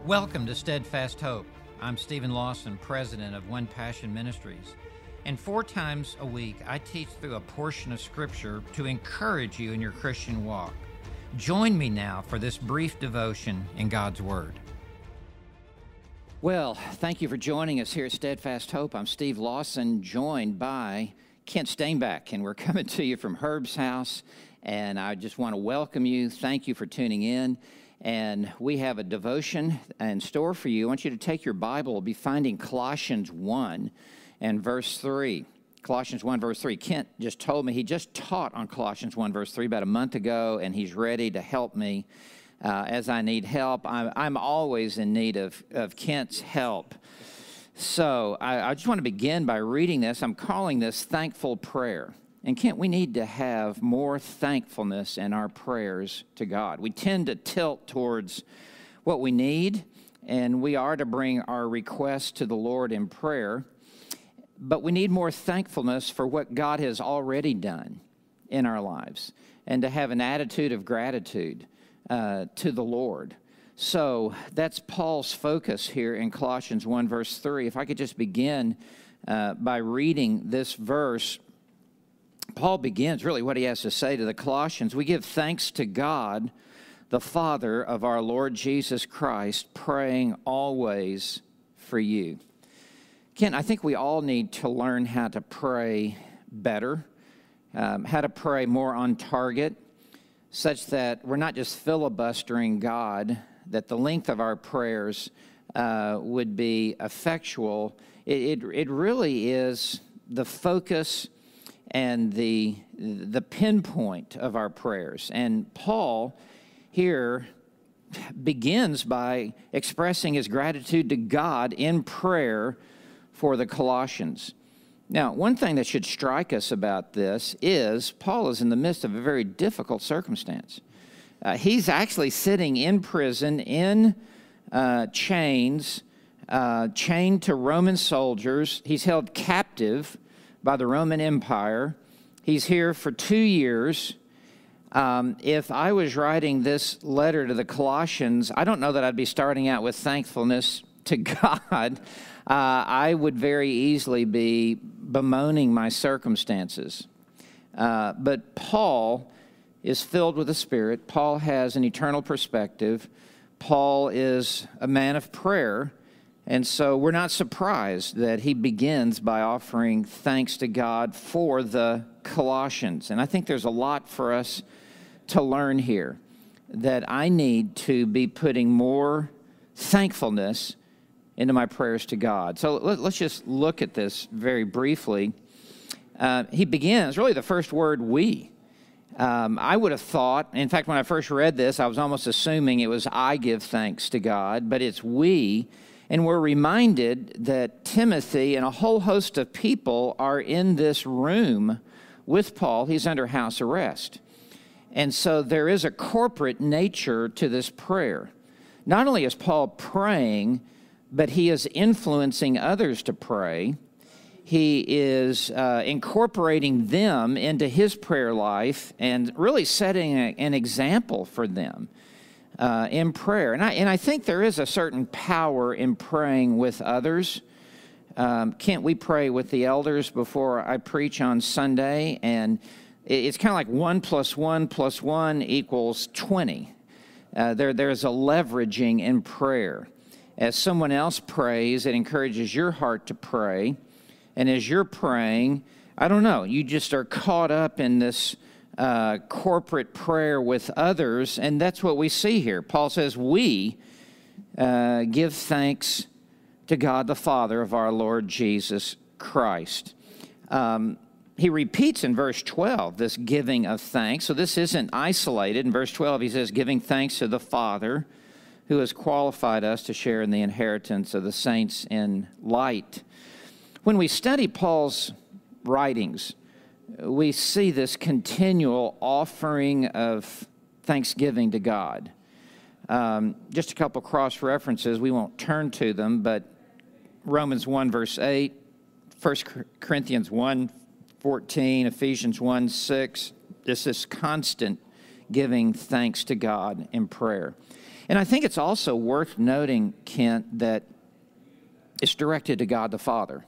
Welcome to Steadfast Hope. I'm Stephen Lawson, president of One Passion Ministries. And 4 times a week, I teach through a portion of Scripture to encourage you in your Christian walk. Join me now for this brief devotion in God's Word. Well, thank you for joining us here at Steadfast Hope. I'm Steve Lawson, joined by Kent Stainback, and we're coming to you from Herb's house. And I just want to welcome you. Thank you for tuning in. And we have a devotion in store for you. I want you to take your Bible. We'll be finding Colossians 1 and verse 3. Colossians 1, verse 3. Kent just told me he just taught on Colossians 1, verse 3 about a month ago, and he's ready to help me as I need help. I'm always in need of Kent's help. So I just want to begin by reading this. I'm calling this Thankful Prayer. And Kent, we need to have more thankfulness in our prayers to God. We tend to tilt towards what we need, and we are to bring our requests to the Lord in prayer. But we need more thankfulness for what God has already done in our lives, and to have an attitude of gratitude to the Lord. So that's Paul's focus here in Colossians 1, verse 3. If I could just begin by reading this verse. Paul begins really what he has to say to the Colossians. We give thanks to God, the Father of our Lord Jesus Christ, praying always for you. Ken, I think we all need to learn how to pray better, how to pray more on target, such that we're not just filibustering God, that the length of our prayers would be effectual. It really is the focus and the pinpoint of our prayers. And Paul here begins by expressing his gratitude to God in prayer for the Colossians. Now, one thing that should strike us about this is Paul is in the midst of a very difficult circumstance. He's actually sitting in prison, in chains, chained to Roman soldiers. He's held captive by the Roman Empire. He's here for 2 years. If I was writing this letter to the Colossians, I don't know that I'd be starting out with thankfulness to God. I would very easily be bemoaning my circumstances. But Paul is filled with the Spirit. Paul has an eternal perspective. Paul is a man of prayer. And so we're not surprised that he begins by offering thanks to God for the Colossians. And I think there's a lot for us to learn here, that I need to be putting more thankfulness into my prayers to God. So let's just look at this very briefly. He begins, really the first word, we. I would have thought, in fact, when I first read this, I was almost assuming it was I give thanks to God, but it's we. And we're reminded that Timothy and a whole host of people are in this room with Paul. He's under house arrest. And so there is a corporate nature to this prayer. Not only is Paul praying, but he is influencing others to pray. He is incorporating them into his prayer life and really setting an example for them in prayer. And I think there is a certain power in praying with others. Can't we pray with the elders before I preach on Sunday? And it's kind of like 1 + 1 + 1 = 20. There's a leveraging in prayer. As someone else prays, it encourages your heart to pray. And as you're praying, I don't know, you just are caught up in this corporate prayer with others, and that's what we see here. Paul says, we give thanks to God the Father of our Lord Jesus Christ. He repeats in verse 12 this giving of thanks, so this isn't isolated. In verse 12 he says, giving thanks to the Father who has qualified us to share in the inheritance of the saints in light. When we study Paul's writings, we see this continual offering of thanksgiving to God. Just a couple cross references. We won't turn to them, but Romans 1, verse 8, 1 Corinthians 1, 14, Ephesians 1, 6. This is constant giving thanks to God in prayer. And I think it's also worth noting, Kent, that it's directed to God the Father.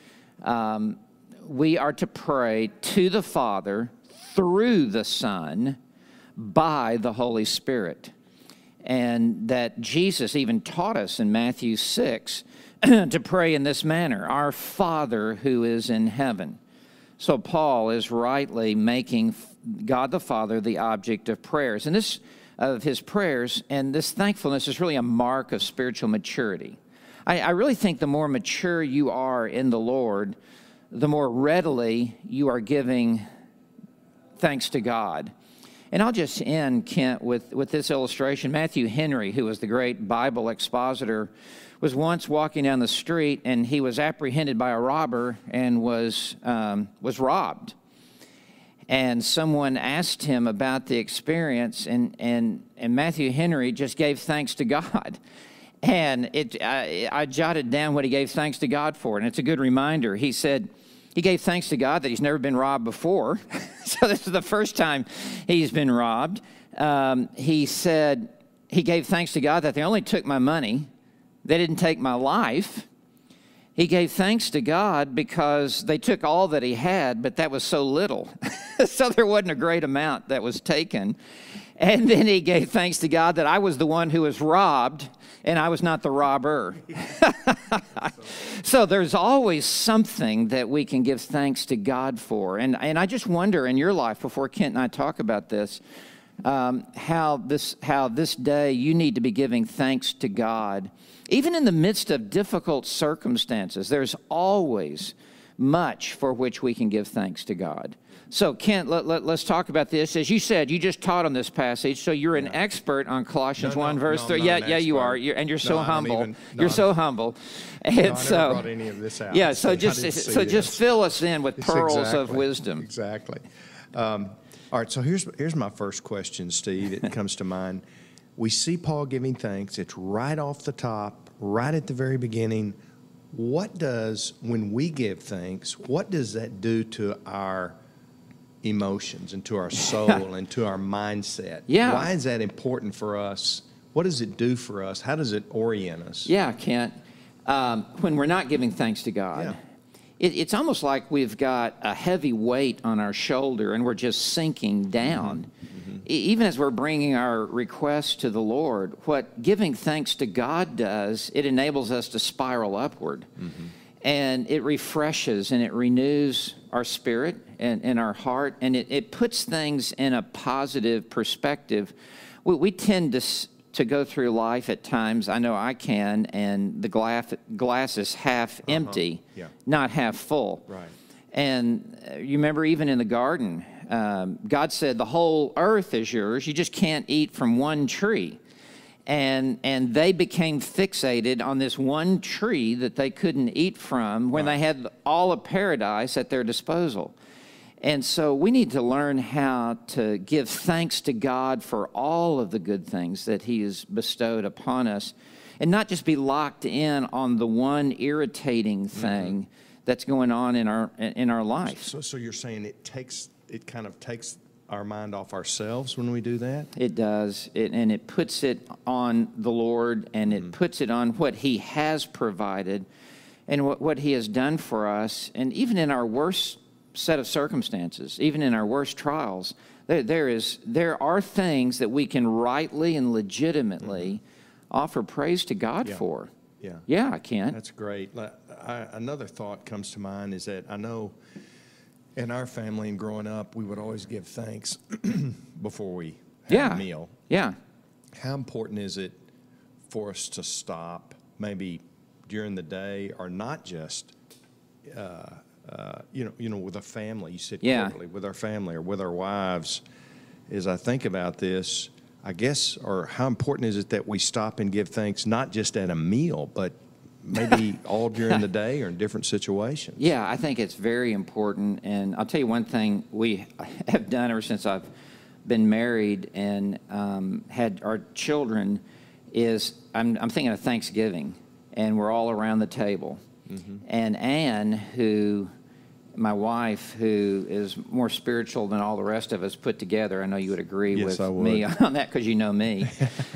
We are to pray to the Father through the Son by the Holy Spirit. And that Jesus even taught us in Matthew 6 to pray in this manner, our Father who is in heaven. So Paul is rightly making God the Father the object of prayers. And this, of his prayers, and this thankfulness is really a mark of spiritual maturity. I really think the more mature you are in the Lord, the more readily you are giving thanks to God. And I'll just end, Kent, with this illustration. Matthew Henry, who was the great Bible expositor, was once walking down the street, and he was apprehended by a robber and was robbed. And someone asked him about the experience, and Matthew Henry just gave thanks to God. And I jotted down what he gave thanks to God for, and it's a good reminder. He said he gave thanks to God that he's never been robbed before. So this is the first time he's been robbed. He said he gave thanks to God that they only took my money. They didn't take my life. He gave thanks to God because they took all that he had, but that was so little. So there wasn't a great amount that was taken. And then he gave thanks to God that I was the one who was robbed and I was not the robber. So there's always something that we can give thanks to God for. And I just wonder in your life, before Kent and I talk about this, how this day you need to be giving thanks to God. Even in the midst of difficult circumstances, there's always much for which we can give thanks to God. So, Kent, let's talk about this. As you said, you just taught on this passage, so you're an expert on Colossians 1, verse 3. Yeah, you are. You're so humble. You're so humble. And I never brought any of this out. Yeah, so just fill us in with pearls of wisdom. Exactly. All right, so here's my first question, Steve. It comes to mind. We see Paul giving thanks. It's right off the top, right at the very beginning. When we give thanks, what does that do to our emotions and to our soul and to our mindset? Yeah. Why is that important for us? What does it do for us? How does it orient us? Yeah, Kent. When we're not giving thanks to God, it's almost like we've got a heavy weight on our shoulder and we're just sinking down. Mm-hmm. Even as we're bringing our requests to the Lord, what giving thanks to God does, it enables us to spiral upward. Mm-hmm. And it refreshes and it renews our spirit and our heart, and it puts things in a positive perspective. We tend to go through life at times, I know I can, and the glass is half empty, not half full. Right. And you remember even in the garden, God said, the whole earth is yours. You just can't eat from one tree. And they became fixated on this one tree that they couldn't eat from when they had all of paradise at their disposal. And so we need to learn how to give thanks to God for all of the good things that he has bestowed upon us, and not just be locked in on the one irritating thing that's going on in our life. So you're saying it kind of takes our mind off ourselves when we do that? It does, and it puts it on the Lord, and it puts it on what he has provided and what he has done for us. And even in our worst set of circumstances, even in our worst trials, there are things that we can rightly and legitimately offer praise to God for. Yeah, I can. That's great. Another thought comes to mind is that I know in our family and growing up, we would always give thanks before we had a meal. Yeah. How important is it for us to stop maybe during the day, or not just, with a family? You said corporately, with our family or with our wives. As I think about this, I guess, or how important is it that we stop and give thanks not just at a meal, but maybe all during the day or in different situations? Yeah, I think it's very important. And I'll tell you one thing we have done ever since I've been married and had our children is I'm thinking of Thanksgiving, and we're all around the table. Mm-hmm. And Anne, who my wife, who is more spiritual than all the rest of us put together, I know you would agree Yes, I with would. me on that because you know me.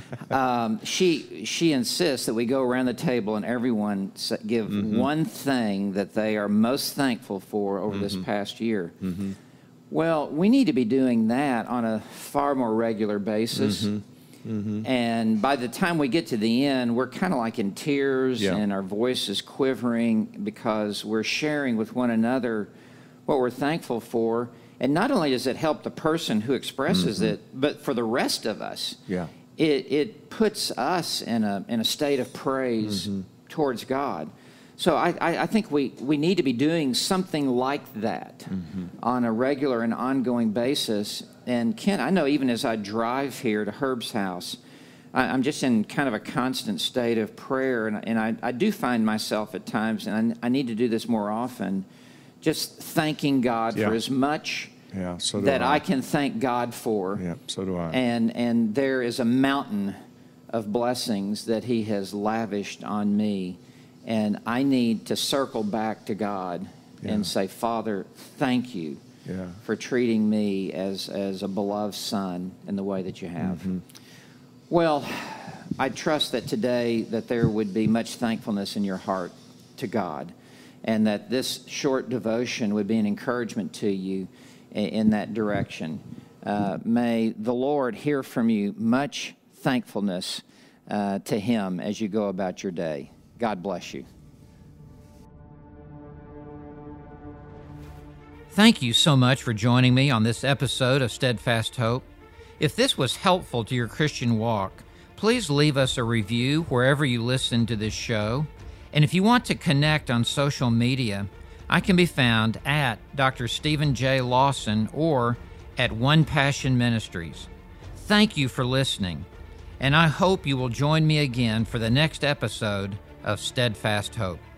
She insists that we go around the table and everyone give one thing that they are most thankful for over this past year. Well, we need to be doing that on a far more regular basis. And by the time we get to the end, we're kind of like in tears and our voice is quivering because we're sharing with one another what we're thankful for. And not only does it help the person who expresses it, but for the rest of us, it puts us in a state of praise towards God. So I think we need to be doing something like that on a regular and ongoing basis. And Ken, I know even as I drive here to Herb's house, I'm just in kind of a constant state of prayer. And I do find myself at times, and I need to do this more often, just thanking God for as much that I can thank God for. Yeah, so do I. And there is a mountain of blessings that He has lavished on me. And I need to circle back to God and say, Father, thank you for treating me as a beloved son in the way that you have. Well, I trust that today that there would be much thankfulness in your heart to God, and that this short devotion would be an encouragement to you in that direction. May the Lord hear from you much thankfulness to Him as you go about your day. God bless you. Thank you so much for joining me on this episode of Steadfast Hope. If this was helpful to your Christian walk, please leave us a review wherever you listen to this show. And if you want to connect on social media, I can be found at Dr. Stephen J. Lawson or at One Passion Ministries. Thank you for listening, and I hope you will join me again for the next episode of Steadfast Hope.